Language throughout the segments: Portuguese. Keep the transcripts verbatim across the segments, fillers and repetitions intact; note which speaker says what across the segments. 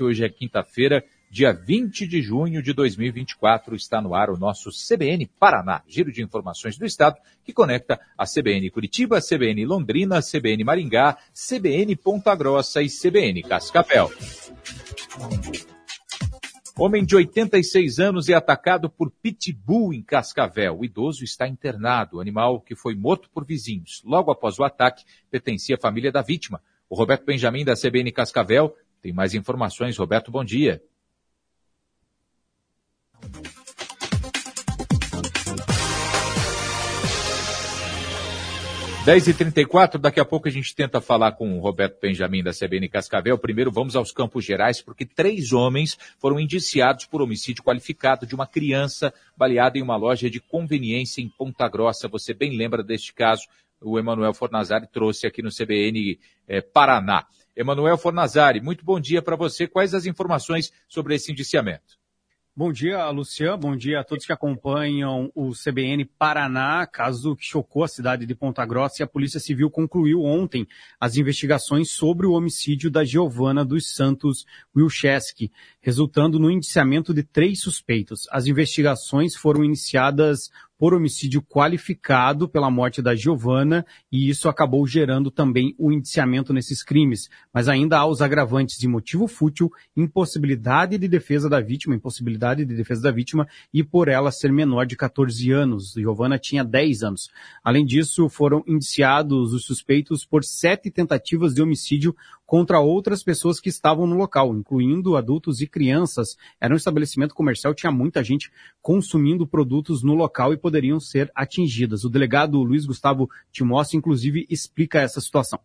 Speaker 1: oito, hoje é quinta-feira, dia vinte de junho de dois mil e vinte e quatro, está no ar o nosso C B N Paraná, giro de informações do Estado, que conecta a C B N Curitiba, a C B N Londrina, a C B N Maringá, C B N Ponta Grossa e C B N Cascavel. Homem de oitenta e seis anos é atacado por pitbull em Cascavel. O idoso está internado. O animal, que foi morto por vizinhos logo após o ataque, pertencia à família da vítima. O Roberto Benjamin, da C B N Cascavel, tem mais informações. Roberto, bom dia. dez e trinta e quatro, daqui a pouco a gente tenta falar com o Roberto Benjamin da C B N Cascavel. Primeiro vamos aos Campos Gerais, porque três homens foram indiciados por homicídio qualificado de uma criança baleada em uma loja de conveniência em Ponta Grossa. Você bem lembra deste caso, o Emanuel Fornazari trouxe aqui no C B N eh, Paraná. Emanuel Fornazari, muito bom dia para você. Quais as informações sobre esse indiciamento?
Speaker 2: Bom dia, Luciano. Bom dia a todos que acompanham o C B N Paraná, caso que chocou a cidade de Ponta Grossa, e a Polícia Civil concluiu ontem as investigações sobre o homicídio da Giovana dos Santos Wilcheski, resultando no indiciamento de três suspeitos. As investigações foram iniciadas por homicídio qualificado pela morte da Giovana, e isso acabou gerando também o indiciamento nesses crimes. Mas ainda há os agravantes de motivo fútil, impossibilidade de defesa da vítima, impossibilidade de defesa da vítima e por ela ser menor de catorze anos. Giovana tinha dez anos. Além disso, foram indiciados os suspeitos por sete tentativas de homicídio contra outras pessoas que estavam no local, incluindo adultos e crianças. Era um estabelecimento comercial, tinha muita gente consumindo produtos no local e poderiam ser atingidas. O delegado Luiz Gustavo Timóteo, inclusive, explica essa situação.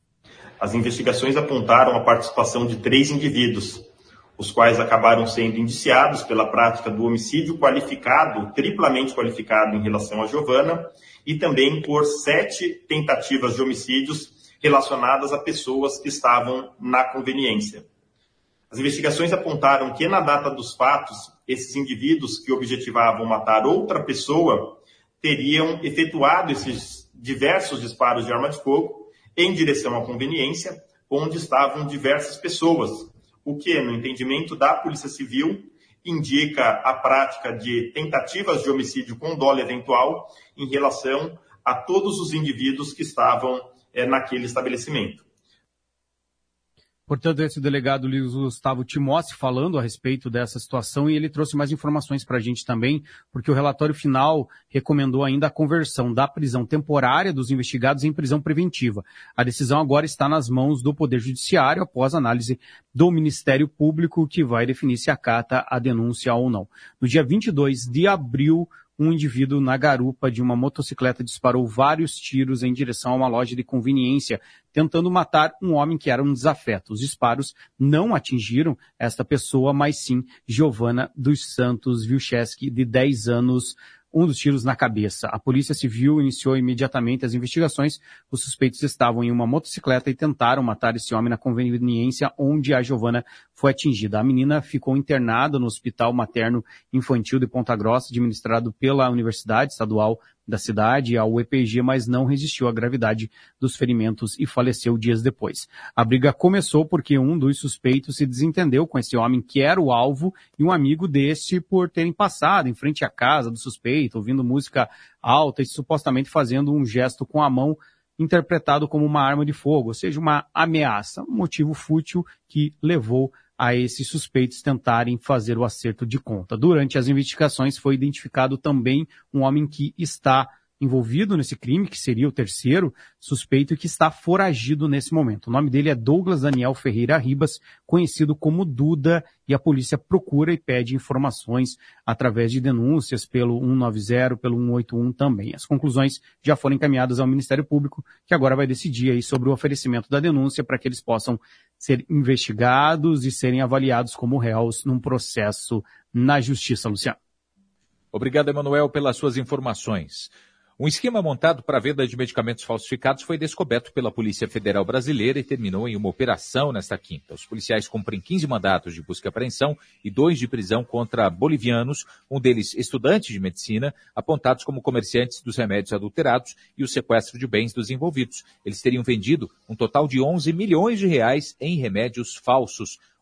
Speaker 3: As investigações apontaram a participação de três indivíduos, os quais acabaram sendo indiciados pela prática do homicídio qualificado, triplamente qualificado em relação a Giovana, e também por sete tentativas de homicídios relacionadas a pessoas que estavam na conveniência. As investigações apontaram que, na data dos fatos, esses indivíduos que objetivavam matar outra pessoa teriam efetuado esses diversos disparos de arma de fogo em direção à conveniência, onde estavam diversas pessoas, o que, no entendimento da Polícia Civil, indica a prática de tentativas de homicídio com dolo eventual em relação a todos os indivíduos que estavam é, naquele estabelecimento.
Speaker 2: Portanto, esse delegado Luiz Gustavo Timóteo falando a respeito dessa situação, e ele trouxe mais informações para a gente também, porque o relatório final recomendou ainda a conversão da prisão temporária dos investigados em prisão preventiva. A decisão agora está nas mãos do Poder Judiciário, após análise do Ministério Público, que vai definir se acata a denúncia ou não. No dia vinte e dois de abril, um indivíduo na garupa de uma motocicleta disparou vários tiros em direção a uma loja de conveniência, tentando matar um homem que era um desafeto. Os disparos não atingiram esta pessoa, mas sim Giovana dos Santos Wilcheski, de dez anos, um dos tiros na cabeça. A Polícia Civil iniciou imediatamente as investigações. Os suspeitos estavam em uma motocicleta e tentaram matar esse homem na conveniência onde a Giovana foi atingida. A menina ficou internada no Hospital Materno Infantil de Ponta Grossa, administrado pela Universidade Estadual da cidade, a U E P G, mas não resistiu à gravidade dos ferimentos e faleceu dias depois. A briga começou porque um dos suspeitos se desentendeu com esse homem que era o alvo e um amigo deste por terem passado em frente à casa do suspeito, ouvindo música alta e supostamente fazendo um gesto com a mão interpretado como uma arma de fogo, ou seja, uma ameaça, um motivo fútil que levou a esses suspeitos tentarem fazer o acerto de conta. Durante as investigações foi identificado também um homem que está envolvido nesse crime, que seria o terceiro suspeito e que está foragido nesse momento. O nome dele é Douglas Daniel Ferreira Ribas, conhecido como Duda, e a polícia procura e pede informações através de denúncias pelo cento e noventa, pelo cento e oitenta e um também. As conclusões já foram encaminhadas ao Ministério Público, que agora vai decidir aí sobre o oferecimento da denúncia para que eles possam ser investigados e serem avaliados como réus num processo na Justiça, Luciano.
Speaker 1: Obrigado, Emanuel, pelas suas informações. Um esquema montado para a venda de medicamentos falsificados foi descoberto pela Polícia Federal Brasileira e terminou em uma operação nesta quinta. Os policiais cumprem quinze mandatos de busca e apreensão e dois de prisão contra bolivianos, um deles estudante de medicina, apontados como comerciantes dos remédios adulterados e o sequestro de bens dos envolvidos. Eles teriam vendido um total de onze milhões de reais em remédios falsos.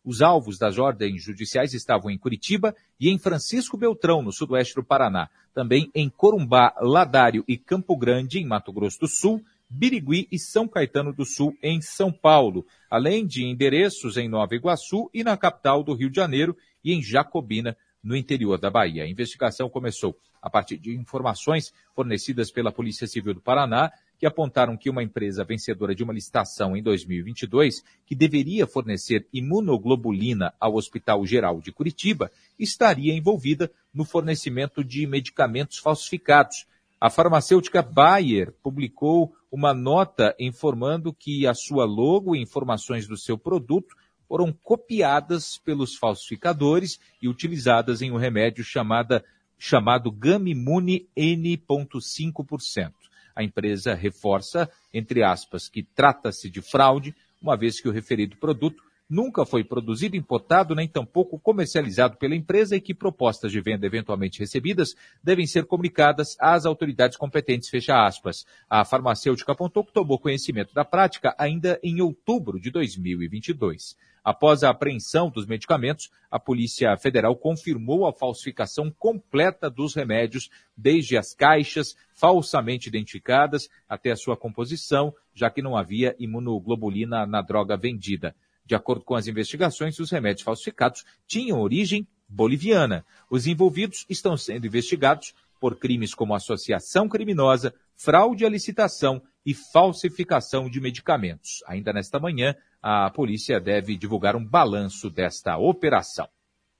Speaker 1: Os alvos das ordens judiciais estavam em Curitiba e em Francisco Beltrão, no sudoeste do Paraná. Também em Corumbá, Ladário e Campo Grande, em Mato Grosso do Sul, Birigui e São Caetano do Sul, em São Paulo, além de endereços em Nova Iguaçu e na capital do Rio de Janeiro e em Jacobina, no interior da Bahia. A investigação começou a partir de informações fornecidas pela Polícia Civil do Paraná, que apontaram que uma empresa vencedora de uma licitação em dois mil e vinte e dois, que deveria fornecer imunoglobulina ao Hospital Geral de Curitiba, estaria envolvida no fornecimento de medicamentos falsificados. A farmacêutica Bayer publicou uma nota informando que a sua logo e informações do seu produto foram copiadas pelos falsificadores e utilizadas em um remédio chamada, chamado Gamimune N cinco por cento. A empresa reforça, entre aspas, que trata-se de fraude, uma vez que o referido produto nunca foi produzido, importado, nem tampouco comercializado pela empresa e que propostas de venda eventualmente recebidas devem ser comunicadas às autoridades competentes, fecha aspas. A farmacêutica apontou que tomou conhecimento da prática ainda em outubro de dois mil e vinte e dois. Após a apreensão dos medicamentos, a Polícia Federal confirmou a falsificação completa dos remédios, desde as caixas falsamente identificadas até a sua composição, já que não havia imunoglobulina na droga vendida. De acordo com as investigações, os remédios falsificados tinham origem boliviana. Os envolvidos estão sendo investigados por crimes como associação criminosa, fraude à licitação e falsificação de medicamentos. Ainda nesta manhã, a polícia deve divulgar um balanço desta operação.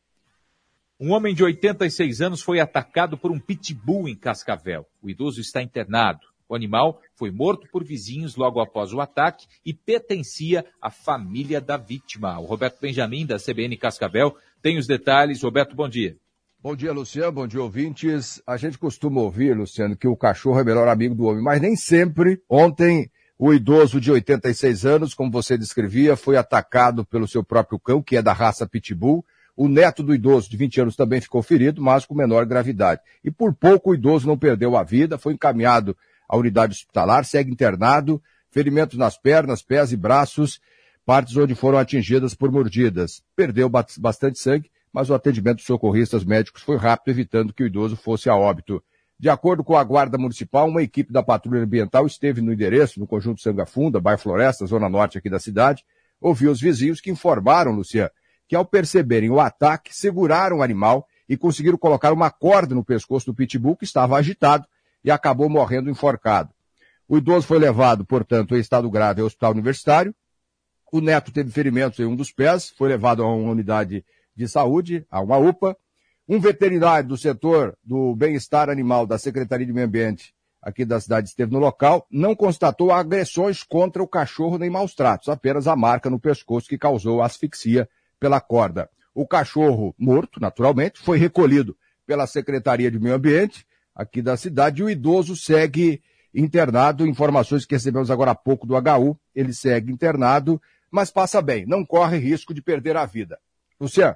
Speaker 1: Um homem de oitenta e seis anos foi atacado por um pitbull em Cascavel. O idoso está internado. O animal foi morto por vizinhos logo após o ataque e pertencia à família da vítima. O Roberto Benjamin, da C B N Cascavel, tem os detalhes. Roberto, bom dia.
Speaker 4: Bom dia, Luciano. Bom dia, ouvintes. A gente costuma ouvir, Luciano, que o cachorro é o melhor amigo do homem, mas nem sempre. Ontem, o idoso de oitenta e seis anos, como você descrevia, foi atacado pelo seu próprio cão, que é da raça pitbull. O neto do idoso, de vinte anos, também ficou ferido, mas com menor gravidade. E por pouco o idoso não perdeu a vida, foi encaminhado à unidade hospitalar, segue internado, ferimentos nas pernas, pés e braços, partes onde foram atingidas por mordidas. Perdeu bastante sangue, mas o atendimento dos socorristas médicos foi rápido, evitando que o idoso fosse a óbito. De acordo com a Guarda Municipal, uma equipe da Patrulha Ambiental esteve no endereço, no Conjunto Sangafunda, bairro Floresta, zona norte aqui da cidade, ouviu os vizinhos que informaram, Luciano, que ao perceberem o ataque, seguraram o animal e conseguiram colocar uma corda no pescoço do pitbull, que estava agitado, e acabou morrendo enforcado. O idoso foi levado, portanto, em estado grave ao hospital universitário. O neto teve ferimentos em um dos pés, foi levado a uma unidade de saúde, a uma U P A. Um veterinário do setor do bem-estar animal da Secretaria de Meio Ambiente aqui da cidade esteve no local, não constatou agressões contra o cachorro nem maus tratos, apenas a marca no pescoço que causou asfixia pela corda. O cachorro morto, naturalmente, foi recolhido pela Secretaria de Meio Ambiente aqui da cidade, e o idoso segue internado. Informações que recebemos agora há pouco do H U, ele segue internado, mas passa bem, não corre risco de perder a vida. Luciano.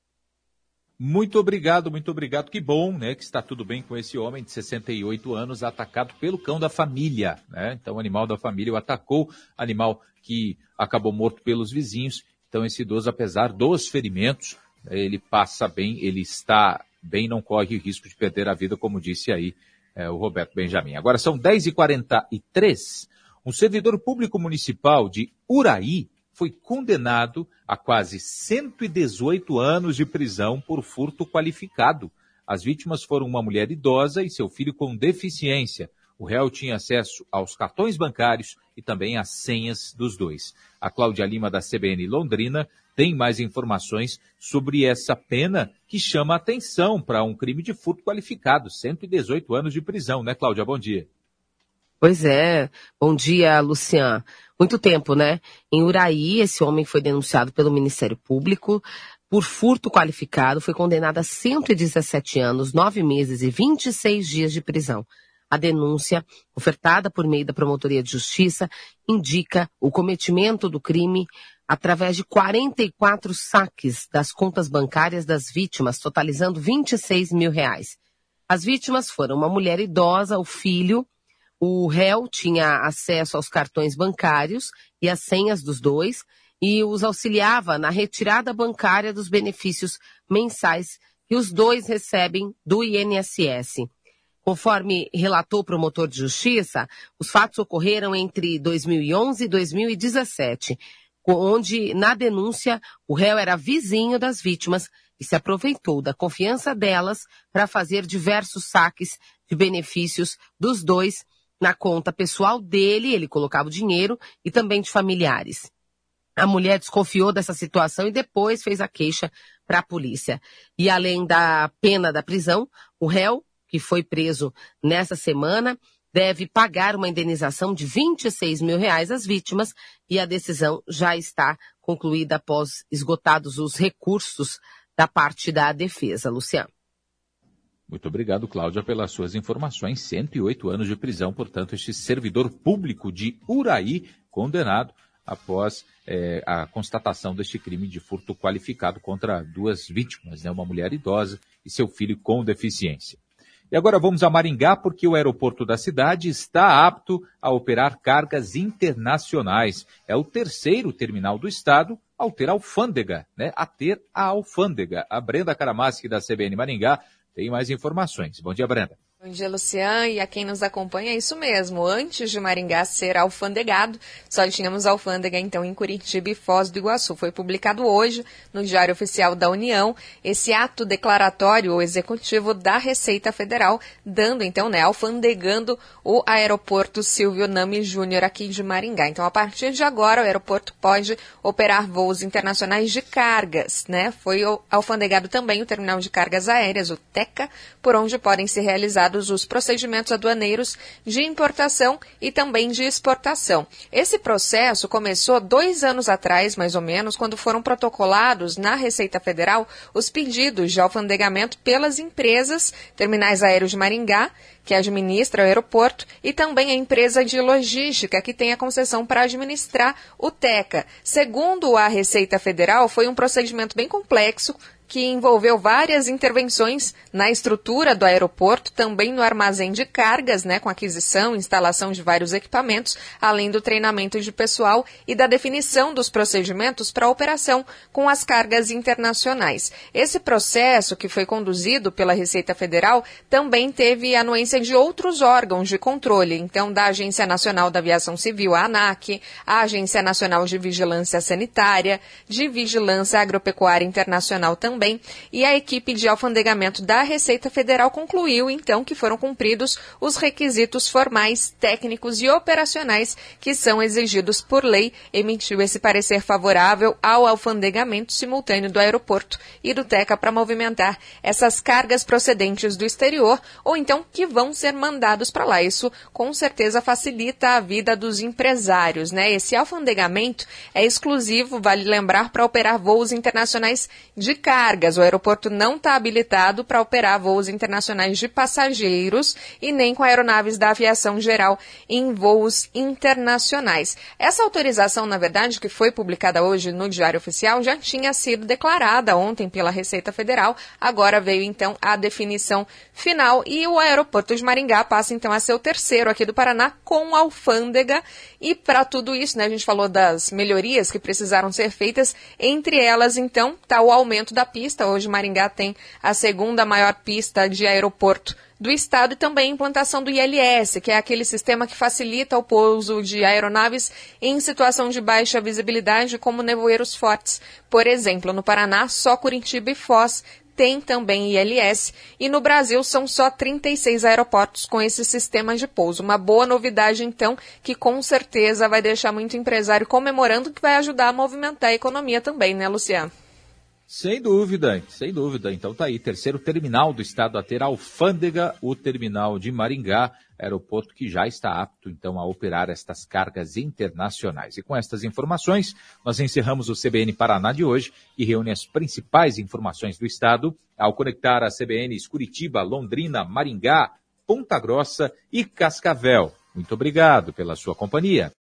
Speaker 1: Muito obrigado, muito obrigado. Que bom, né, que está tudo bem com esse homem de sessenta e oito anos atacado pelo cão da família, né? Então o animal da família o atacou, animal que acabou morto pelos vizinhos. Então esse idoso, apesar dos ferimentos, ele passa bem, ele está bem, não corre risco de perder a vida, como disse aí é, o Roberto Benjamin. Agora são dez e quarenta e três. Um servidor público municipal de Uraí foi condenado a quase cento e dezoito anos de prisão por furto qualificado. As vítimas foram uma mulher idosa e seu filho com deficiência. O réu tinha acesso aos cartões bancários e também às senhas dos dois. A Cláudia Lima, da C B N Londrina, tem mais informações sobre essa pena que chama a atenção para um crime de furto qualificado. cento e dezoito anos de prisão, né, Cláudia? Bom dia.
Speaker 5: Pois é. Bom dia, Luciano. Muito tempo, né? Em Uraí, esse homem foi denunciado pelo Ministério Público por furto qualificado, foi condenado a cento e dezessete anos, nove meses e vinte e seis dias de prisão. A denúncia, ofertada por meio da Promotoria de Justiça, indica o cometimento do crime através de quarenta e quatro saques das contas bancárias das vítimas, totalizando vinte e seis mil reais. As vítimas foram uma mulher idosa, o filho. O réu tinha acesso aos cartões bancários e as senhas dos dois, e os auxiliava na retirada bancária dos benefícios mensais que os dois recebem do I N S S. Conforme relatou o promotor de justiça, os fatos ocorreram entre dois mil e onze e dois mil e dezessete, onde, na denúncia, o réu era vizinho das vítimas e se aproveitou da confiança delas para fazer diversos saques de benefícios dos dois na conta pessoal dele, ele colocava o dinheiro, e também de familiares. A mulher desconfiou dessa situação e depois fez a queixa para a polícia. E além da pena da prisão, o réu, que foi preso nessa semana, deve pagar uma indenização de vinte e seis mil reais às vítimas e a decisão já está concluída após esgotados os recursos da parte da defesa. Luciano.
Speaker 1: Muito obrigado, Cláudia, pelas suas informações. cento e oito anos de prisão, portanto, este servidor público de Uraí, condenado após é, a constatação deste crime de furto qualificado contra duas vítimas, né, uma mulher idosa e seu filho com deficiência. E agora vamos a Maringá, porque o aeroporto da cidade está apto a operar cargas internacionais. É o terceiro terminal do estado ao ter alfândega, né? A ter a alfândega. A Brenda Karamaschi, da C B N Maringá, tem mais informações. Bom dia, Brenda.
Speaker 6: Bom dia, Lucian, e a quem nos acompanha, é isso mesmo. Antes de Maringá ser alfandegado, só tínhamos alfândega, então, em Curitiba e Foz do Iguaçu. Foi publicado hoje, no Diário Oficial da União, esse ato declaratório ou executivo da Receita Federal, dando, então, né, alfandegando o aeroporto Silvio Nami Júnior aqui de Maringá. Então, a partir de agora, o aeroporto pode operar voos internacionais de cargas, né? Foi alfandegado também o terminal de cargas aéreas, o TECA, por onde podem ser realizados os procedimentos aduaneiros de importação e também de exportação. Esse processo começou dois anos atrás, mais ou menos, quando foram protocolados na Receita Federal os pedidos de alfandegamento pelas empresas Terminais Aéreos de Maringá, que administra o aeroporto, e também a empresa de logística, que tem a concessão para administrar o TECA. Segundo a Receita Federal, foi um procedimento bem complexo, que envolveu várias intervenções na estrutura do aeroporto, também no armazém de cargas, né, com aquisição e instalação de vários equipamentos, além do treinamento de pessoal e da definição dos procedimentos para a operação com as cargas internacionais. Esse processo, que foi conduzido pela Receita Federal, também teve anuência de outros órgãos de controle, então da Agência Nacional da Aviação Civil, a ANAC, a Agência Nacional de Vigilância Sanitária, de Vigilância Agropecuária Internacional também, e a equipe de alfandegamento da Receita Federal concluiu, então, que foram cumpridos os requisitos formais, técnicos e operacionais que são exigidos por lei, emitiu esse parecer favorável ao alfandegamento simultâneo do aeroporto e do TECA para movimentar essas cargas procedentes do exterior ou então que vão ser mandados para lá. Isso, com certeza, facilita a vida dos empresários, né? Esse alfandegamento é exclusivo, vale lembrar, para operar voos internacionais de carga. O aeroporto não está habilitado para operar voos internacionais de passageiros e nem com aeronaves da aviação geral em voos internacionais. Essa autorização, na verdade, que foi publicada hoje no Diário Oficial, já tinha sido declarada ontem pela Receita Federal. Agora veio, então, a definição final e o aeroporto de Maringá passa, então, a ser o terceiro aqui do Paraná com alfândega. E para tudo isso, né, a gente falou das melhorias que precisaram ser feitas. Entre elas, então, está o aumento da pista. Hoje Maringá tem a segunda maior pista de aeroporto do estado e também a implantação do I L S, que é aquele sistema que facilita o pouso de aeronaves em situação de baixa visibilidade, como nevoeiros fortes. Por exemplo, no Paraná, só Curitiba e Foz tem também I L S, e no Brasil são só trinta e seis aeroportos com esse sistema de pouso. Uma boa novidade, então, que com certeza vai deixar muito empresário comemorando, que vai ajudar a movimentar a economia também, né, Luciano?
Speaker 1: Sem dúvida, sem dúvida. Então tá aí, terceiro terminal do estado a ter alfândega, o terminal de Maringá, aeroporto que já está apto, então, a operar estas cargas internacionais. E com estas informações, nós encerramos o C B N Paraná de hoje, que reúne as principais informações do estado, ao conectar a C B Ns Curitiba, Londrina, Maringá, Ponta Grossa e Cascavel. Muito obrigado pela sua companhia.